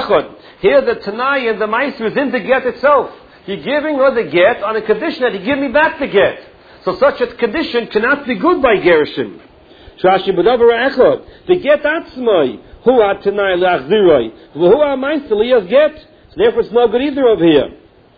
echad. Here the Tanai and the Meiser is in the get itself. You're giving her the get on a condition that you give me back the get. So such a condition cannot be good by Gershon. Rashi b'davar echad. The get atzmai. Hu ha-Tanai l'achziroi. V'hu ha-Meiser liyas get. So therefore it's no good either over here.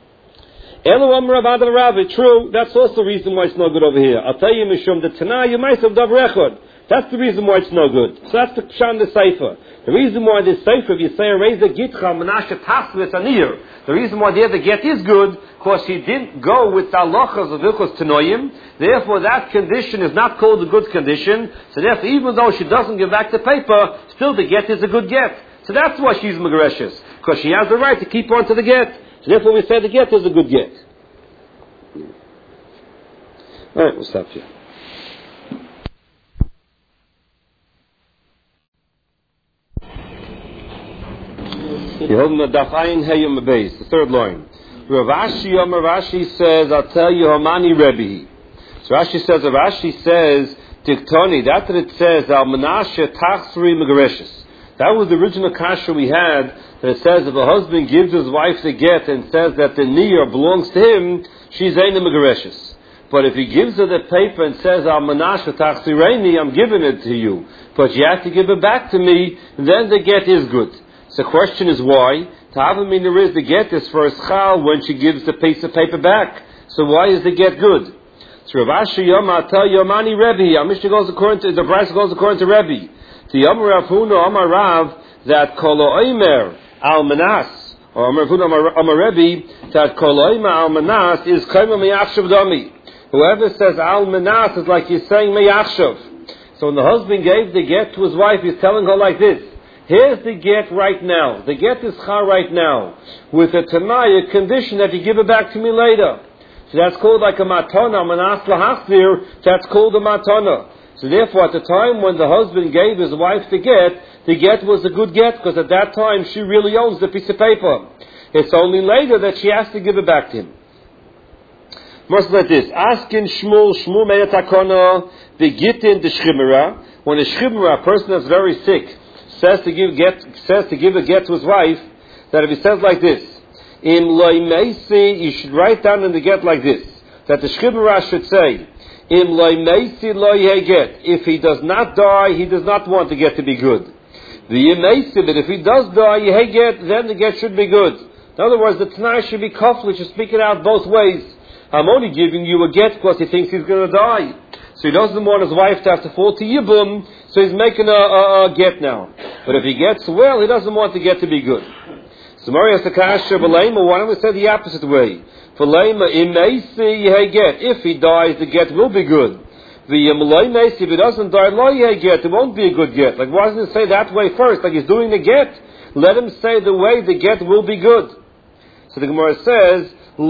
True, that's also the reason why it's no good over here. I'll tell you, Mishum, the Tanai, you might have davar echad. That's the reason why it's no good. So that's the Pshan the Sefer. The reason why this Sefer, if you say, raise the Gitcha, Menashe Tasvet Anir, the reason why the other get is good, because he didn't go with the halachas of Ilchos Tanoim, therefore that condition is not called a good condition, so therefore even though she doesn't give back the paper, still the get is a good get. So that's why she's Megareshes, because she has the right to keep on to the get. So therefore we say the get is a good get. Alright, we'll stop here. The third line. Rashi says, I'll tell you, Hamani Rebbe. So Rashi says, Tiktoni, that's what it says, Al Menashe Tachsri Megareshes. That was the original kasha we had, that it says if a husband gives his wife the get and says that the niyah belongs to him, she's Eina Megareshes. But if he gives her the paper and says, Al Menashe Tachsri Reini, I'm giving it to you, but you have to give it back to me, then the get is good. So the question is why? There is the get is for a schal when she gives the piece of paper back. So why is the get good? So Rav Ashi Yoma tell Yomani Rebbe. Our Mishnah goes according to the Brisa goes according to Rebbe. The Yom Rav Huna Amar Rav that Kolo Omer Al Manas or Amar Huna Amar Rebbe that Kolo Omer Al Manas is Kaima Meyachshav Dami. Whoever says Al Manas is like he's saying Meyachshav. So when the husband gave the get to his wife, he's telling her like this. Here's the get right now. The get is char right now. With a tanai, a condition that you give it back to me later. So that's called like a matana, manas lahachzir, that's called a matana. So therefore at the time when the husband gave his wife the get was a good get, because at that time she really owns the piece of paper. It's only later that she has to give it back to him. Most like this. Askin Shmuel made a takana, the gitin the shchimera. When a shchimera, a person that's very sick, says to give a get to his wife, that if he says like this, Im loy meisi, you should write down in the get like this, that the shchimera should say, Im loy meisi loy get. If he does not die, he does not want the get to be good. The meisi, but if he does die, get, then the get should be good. In other words, the Tanai should be kafli, should speak it out both ways. I'm only giving you a get because he thinks he's going to die. So he doesn't want his wife to have to fall to Yibum, so he's making a get now. But if he gets well, he doesn't want the get to be good. So Mari has to kasha, V'leima, why don't we say the opposite way? V'leima, imeisi get. If he dies, the get will be good. If he doesn't die, lo get, it won't be a good get. Like, why doesn't he say that way first? Like he's doing the get. Let him say the way the get will be good. So the Gemara says, a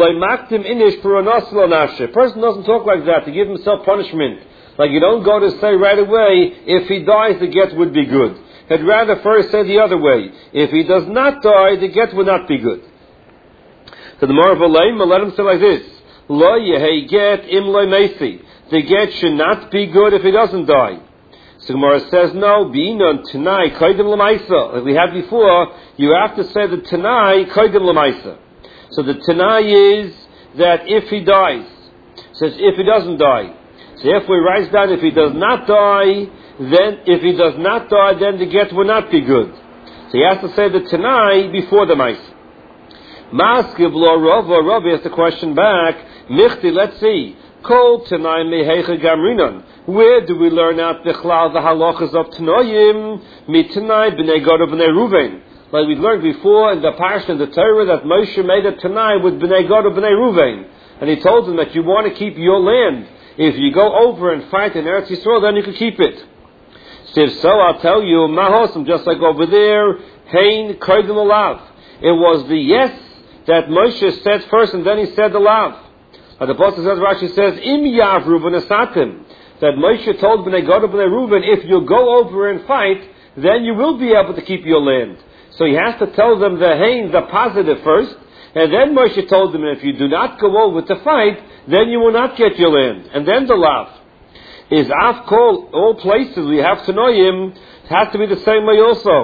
person doesn't talk like that to give himself punishment. Like you don't go to say right away, if he dies, the get would be good. He'd rather first say the other way. If he does not die, the get would not be good. So the Gemara let him say like this: Lo yehi get im lo meisi. The get should not be good if he doesn't die. So the Gemara says no. B'inon tanai koydem l'maisa. Like we had before, you have to say the tanai koydem l'maisa. So the Tanai is that if he dies, says if he doesn't die. So therefore he writes down if he does not die, then the get will not be good. So he has to say the Tanai before the Mice. Maskiv lo Rav has the question back. Michti, let's see. Kol Tanai mehecha gamrinon. Where do we learn out the halachas of Tanoim? Mitanai b'nei Gad b'nei Ruvain. Like we learned before in the Parsha in the Torah that Moshe made a Tanai with Bnei Gad and Bnei Ruvain. And he told them that you want to keep your land. If you go over and fight in Eretz Yisrael, then you can keep it. So if so, I'll tell you, Mahosam, just like over there, Hein Koydem Alav. It was the yes that Moshe said first and then he said the lav. And the Apostle says, Rashi says, Im Yavru v'nesatim. That Moshe told Bnei Gad and Bnei Ruvain, if you go over and fight, then you will be able to keep your land. So he has to tell them the hain, the positive first, and then Moshe told them, if you do not go over to fight, then you will not get your land. And then the lav. Is afkol, all places we have Tanoim, it has to be the same way also.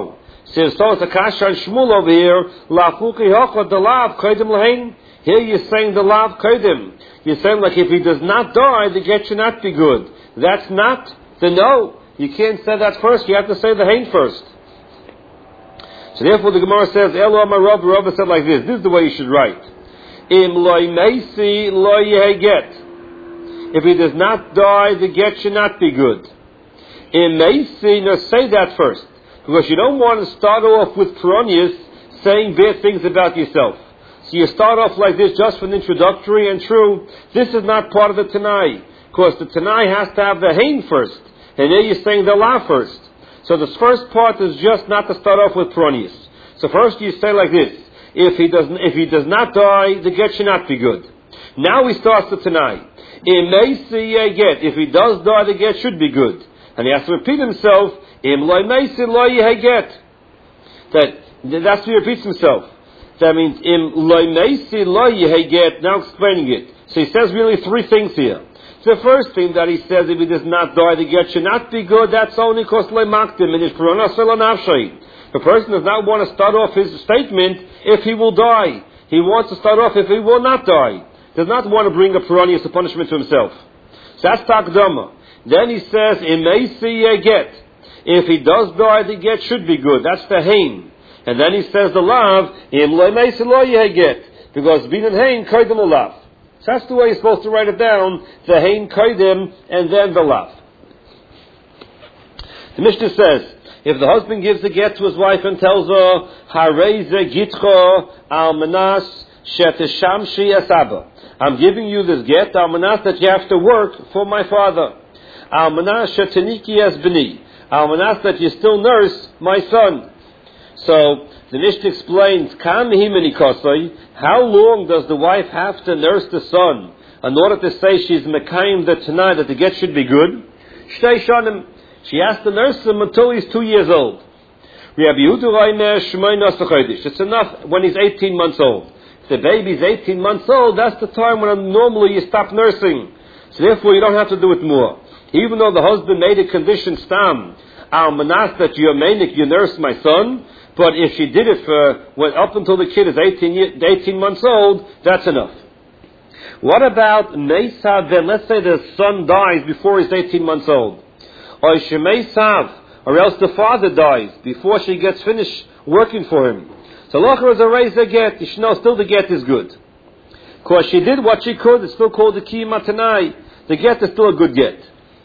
So it's a kasha and Shmuel over here. Lafuki hocha the lav kodim lahain. Here you're saying the lav kodim. You're saying like if he does not die, the get should not be good. That's not the no. You can't say that first. You have to say the hain first. So therefore the Gemara says, Elo Amar Rav, Rav said like this. This is the way you should write. Im loy meisi loy yehe get. If he does not die, the get should not be good. Im meisi, now say that first. Because you don't want to start off with Peronius saying bad things about yourself. So you start off like this just for an introductory, and true, this is not part of the Tanai. Because the Tanai has to have the hain first. And then you're saying the la first. So this first part is just not to start off with Peronius. So first you say like this. If he does not die, the get should not be good. Now he starts the Tanai. Im meisi ye get. If he does die, the get should be good. And he has to repeat himself. Im loy meisi loy yehe get. That's he repeats himself. That means im loy meisi loy yehe get. Now explaining it. So he says really three things here. The first thing that he says, if he does not die, the get should not be good. That's only because loy makdim in his Puranas nafshay. The person does not want to start off his statement if he will die. He wants to start off if he will not die. Does not want to bring a Peronius, a punishment to himself. So that's takdama. Then he says, im meisi ye get. If he does die, the get should be good. That's the hain. And then he says the lav, im loy meisi lo ye get. Because bin and hain koydem lav. So that's the way you're supposed to write it down. The hain koydem and then the lav. The Mishnah says, if the husband gives the get to his wife and tells her, Harei ze gitcho al manas sheteshamshi asaba. I'm giving you this get, al manas that you have to work for my father. Al manas sheteniki as b'ni. Al manas that you still nurse my son. So the Mishnah explains, Kam himeni kosoi. How long does the wife have to nurse the son in order to say she's mekayim the tanai that the get should be good? Shtei shanim. She has to nurse him until he's 2 years old. It's enough when he's 18 months old. If the baby's 18 months old, that's the time when normally you stop nursing. So therefore you don't have to do it more. Even though the husband made a condition stam, al manas that you nurse my son, but if she did it up until the kid is 18 months old, that's enough. What about Mesa then? Let's say the son dies before he's 18 months old. Or else the father dies before she gets finished working for him. So Locher is a raise the get. You should know still the get is good. Because she did what she could, it's still called the Ki Matanai. The get is still a good get.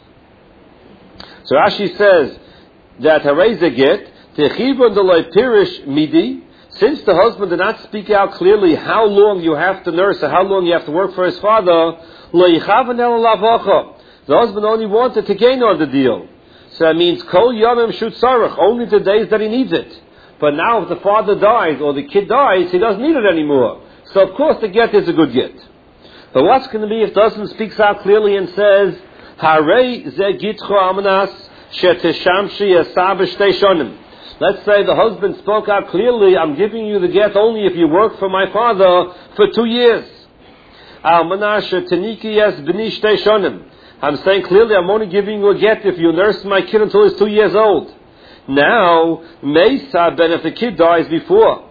So Rashi says that Harei the get, Techibon Deloi Pirish Midi, since the husband did not speak out clearly how long you have to nurse or how long you have to work for his father, Lo Yichavan El Lavacha. The husband only wanted to gain on the deal. So that means Kol Yomim Shut Sarach, only the days that he needs it. But now if the father dies or the kid dies, he doesn't need it anymore. So of course the get is a good get. But what's going to be if the husband speaks out clearly and says, Harei ze gitcho amanas sheteshamshi asab shtei shonim. Let's say the husband spoke out clearly, I'm giving you the get only if you work for my father for 2 years. Almanas sheteniki es b'ni shtei shonim. I'm saying clearly, I'm only giving you a get if you nurse my kid until he's 2 years old. Now, Mesa, then if the kid dies before,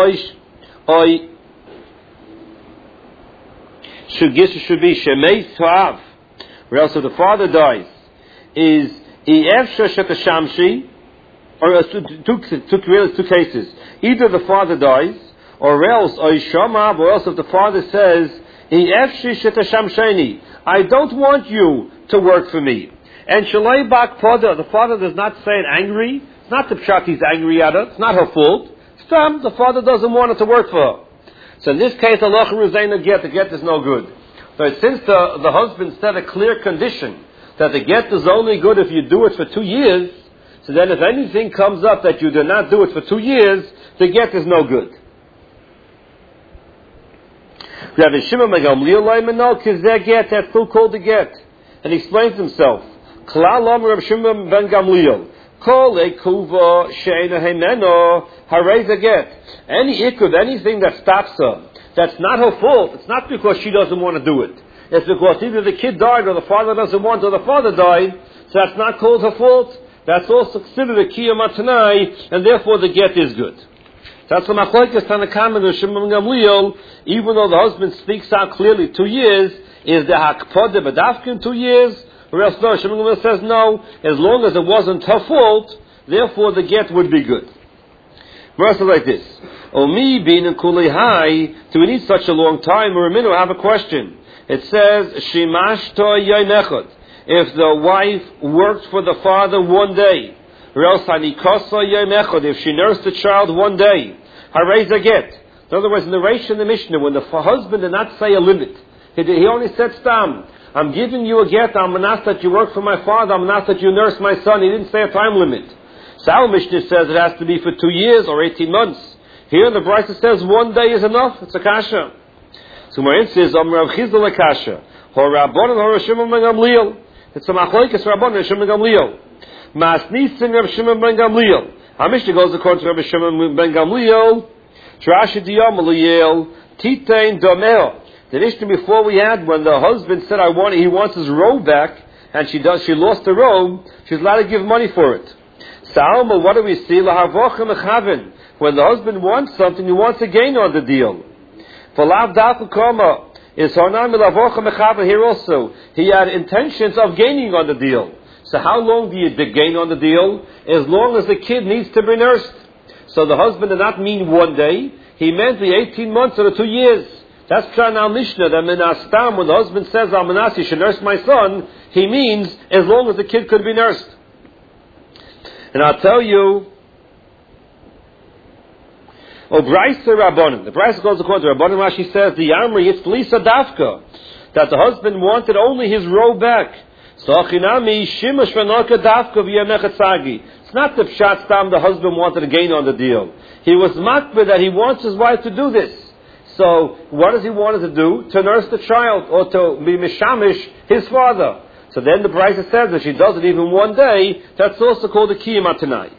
should be Shemei Toav, or else if the father dies, is Efsha Shetashamshi, or two cases. Either the father dies, or else Oishamav, or else if the father says, Efshi Shetashamsheni, I don't want you to work for me. And Shalei Bak Pada, the father does not say it angry. It's not the pshat he's angry at her. It's not her fault. Stam, the father doesn't want her to work for her. So in this case, Allah Ruzaina get, the get is no good. So since the husband set a clear condition that the get is only good if you do it for 2 years, so then if anything comes up that you do not do it for 2 years, the get is no good. Rabbi Shimon ben Gamliel, get, that's still called the get. And he explains himself. Klal Rabbi Shimon ben Gamliel. Kol ekuva she'ena hemeno harei the get. Any ikud, anything that stops her, that's not her fault. It's not because she doesn't want to do it. It's because either the kid died or the father doesn't want or the father died. So that's not called her fault. that's also considered a kiyum atanai, and therefore the get is good. That's the machlokes Tanakama and Shimon Gamliel. Even though the husband speaks out clearly 2 years, is the hakpode bedafkin 2 years? Or else no, Shimon Gamliel says no, as long as it wasn't her fault, therefore the get would be good. Verse like this. Omi bin and kuli hai, do we need such a long time? Or a minute, I have a question. It says, Shimashto yoym echad. If the wife worked for the father 1 day, or else hanikosa yoym echad, if she nursed the child 1 day, harei a get. In other words, in the Reish and the Mishnah, when the husband did not say a limit, he only said stam. I'm giving you a get, I'm asked that you work for my father, I'm asked that you nurse my son. He didn't say a time limit. So our Mishnah says it has to be for 2 years or 18 months. Here the Brisa says 1 day is enough. It's a kasha. So Marin says, Rav Chizda lekasha. Hor Rabbanan hor Shimon ben Gamliel. It's a machlokes Rabbanan and Shimon ben Gamliel. Masnisin Rav Shimon ben Gamliel. Our Mishnah goes according to Rav Shimon ben Gamliel. Trashi diyam aliyel titain domeo. The Mishnah before we had, when the husband said he wants his robe back, and she lost the robe, she's allowed to give money for it. Salma, what do we see? Lahavochem echavin. When the husband wants something, he wants to gain on the deal. For lav dafu koma is honam lahavochem echavin here also. He had intentions of gaining on the deal. So how long do you gain on the deal? As long as the kid needs to be nursed. So the husband did not mean 1 day. He meant the 18 months or the 2 years. That's Pshat al Mishnah, that Minastam, when the husband says, Al-Manas, you should nurse my son, he means as long as the kid could be nursed. And I'll tell you, Brisa Rabbanim. The Brisa goes according to Rabbanim, Rashi says, the Amri, it's Lisa Dafka, that the husband wanted only his robe back. So Achinami, Shimash V'Naka Dafka V'Yamechatzagi. It's not the Pshat Stam the husband wanted to gain on the deal. He was makbid that he wants his wife to do this. So, what does he want her to do? To nurse the child, or to be mishamish his father. So then the Brisa says that she does it even 1 day, that's also called a kiyum atanai.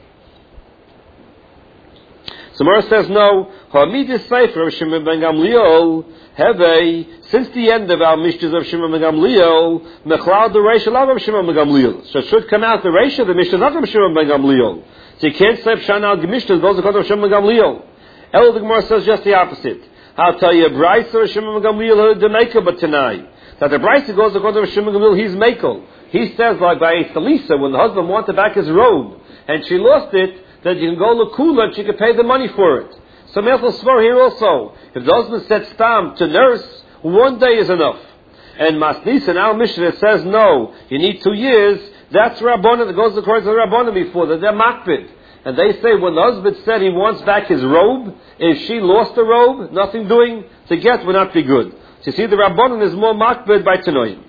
So Mara says no. Hamidus Sefer of Shimon ben Gamliel, Heve, since the end of our Mishnahs of Shimon ben Gamliel, Mechlal the Reisha Lav of Shimon ben Gamliel. So it should come out the Reisha of the Mishnahs not from Shimon ben Gamliel. So you can't say Pshanal Mishnahs, those are called of Shimon ben Gamliel. El the Gemara says just the opposite. I'll tell you, Brisa or Shimon ben Gamliel the Mekel but tonight. That the Brisa goes according to Shimon ben Gamliel, he's Mekel. He says like by Lisa, when the husband wanted back his robe and she lost it, that you can go Lakula and she can pay the money for it. So Mechel Svar here also, if the husband said stam to nurse, 1 day is enough. And Masnis and our Mishnah says no, you need 2 years. That's Rabbanan that goes according to the Rabbanan before that they're makbid. And they say when the husband said he wants back his robe, if she lost the robe, nothing doing, to get would not be good. So you see, the Rabbanan is more makbid by Tanoim.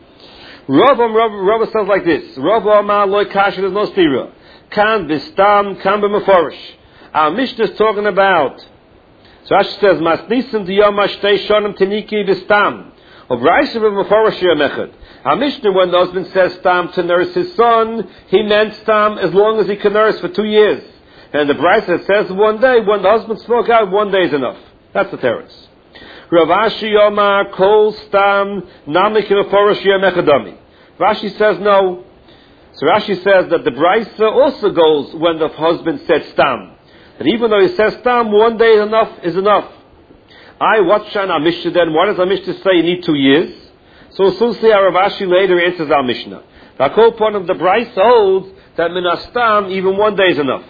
Rav says like this: Rav Amar loy kasha, there's no stira. Kan bistam, kan b'meforish. Our Mishnah is talking about. So Rashi says masnisim diyama shtei shonim tiniki bistam. Of Rashi b'meforish yamechad. Our Mishnah, when the husband says stam to nurse his son, he meant stam as long as he can nurse for 2 years. And the Brisa says 1 day, when the husband spoke out, 1 day is enough. That's the teretz. Rav Ashi Yomar kol stam namik b'meforish yamechadami. Rashi says no. So Rashi says that the Brisa also goes when the husband said stam. That even though he says stam, 1 day is enough. What's Shana Mishnah then? What does our Mishnah say you need 2 years? So Susi Rashi later answers our Mishnah. The whole point of the Brisa holds that minastam, even 1 day is enough.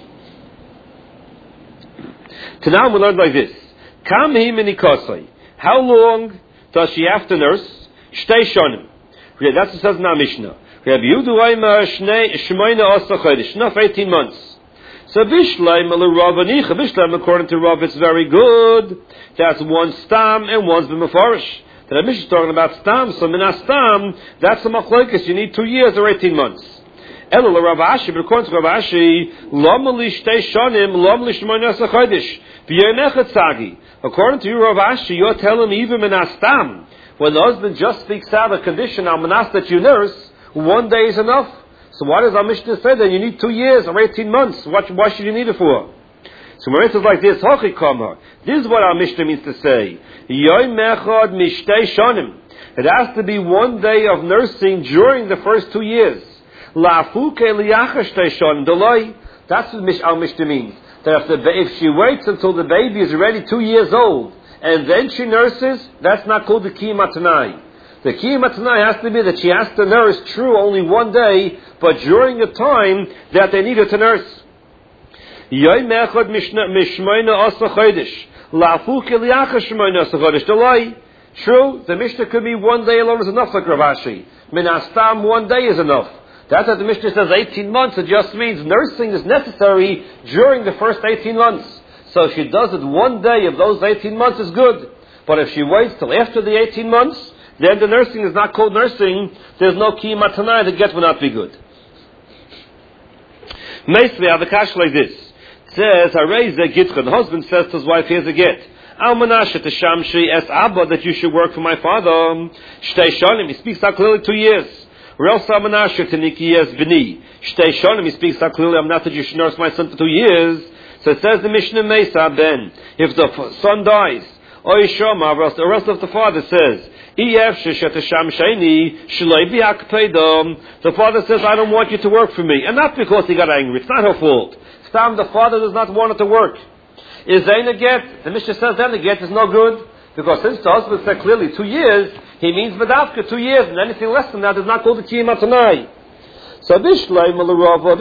Now we learn like this. Kam hi minikosai. How long does she have to nurse? Shtei shonim. That's what it says in our Mishnah. Rabbi Yehuda Omer Shmoina Asa Chodesh, enough 18 months. So Bishleim Rav Anicha, Bishleim according to Rav, it's very good. That's one stam and one's b'mefarish. The Mishnah is talking about stam, so minastam, that's the machlokes. You need 2 years or 18 months. Elul Rav Ashi, but according to Rav Ashi, Lom li shtei shonim, Lom li Shmoina Asa Chodesh, b'yomechet sagi. According to you, Rav Ashi, you're telling me even minastam, when the husband just speaks out a condition, al-manas that you nurse, 1 day is enough. So why does our Mishnah say that you need 2 years or 18 months? Why should you need it for? So Marit says like this, this is what our Mishnah means to say. Yoim echad mishtei shonim. It has to be 1 day of nursing during the first 2 years. La'afuke liyachash teishon delay. That's what our Mishnah means. That if she waits until the baby is already 2 years old and then she nurses, that's not called the Kiyum Tanai. The Kiyum Tanai has to be that she has to nurse, true, only 1 day, but during the time that they need her to nurse. Yom echad mishmoina asa chodesh. La'afuke liyachash shmoina asa chodesh delay. True, the Mishnah could be 1 day alone is enough, like Rav Ashi. Min hastam, 1 day is enough. That's what the Mishnah says 18 months. It just means nursing is necessary during the first 18 months. So if she does it 1 day of those 18 months is good. But if she waits till after the 18 months, then the nursing is not called nursing. There's no Kiyum Tanai. The get will not be good. Nicely, I have a kash like this. It says, Harei Gitcha. The husband says to his wife, here's a get. Al Menashe Teshamshi es Abba, that you should work for my father. Shtei Shanim, he speaks out clearly 2 years. Rel Sa Menashe Teniki es Bini. Shtei Shanim, he speaks out clearly, I'm not that you should nurse my son for 2 years. So it says the Mishnah Mesa Ben, if the son dies, Oy Shoma, or else if the father says, the father says, I don't want you to work for me. And not because he got angry, it's not her fault. Stam, the father does not want her to work. Is Zayn a get? The Mishnah says then the get is no good. Because since the husband said clearly 2 years, he means Vidavka 2 years, and anything less than that is not called the Kiyum Tanai. So Bishlay Malarava.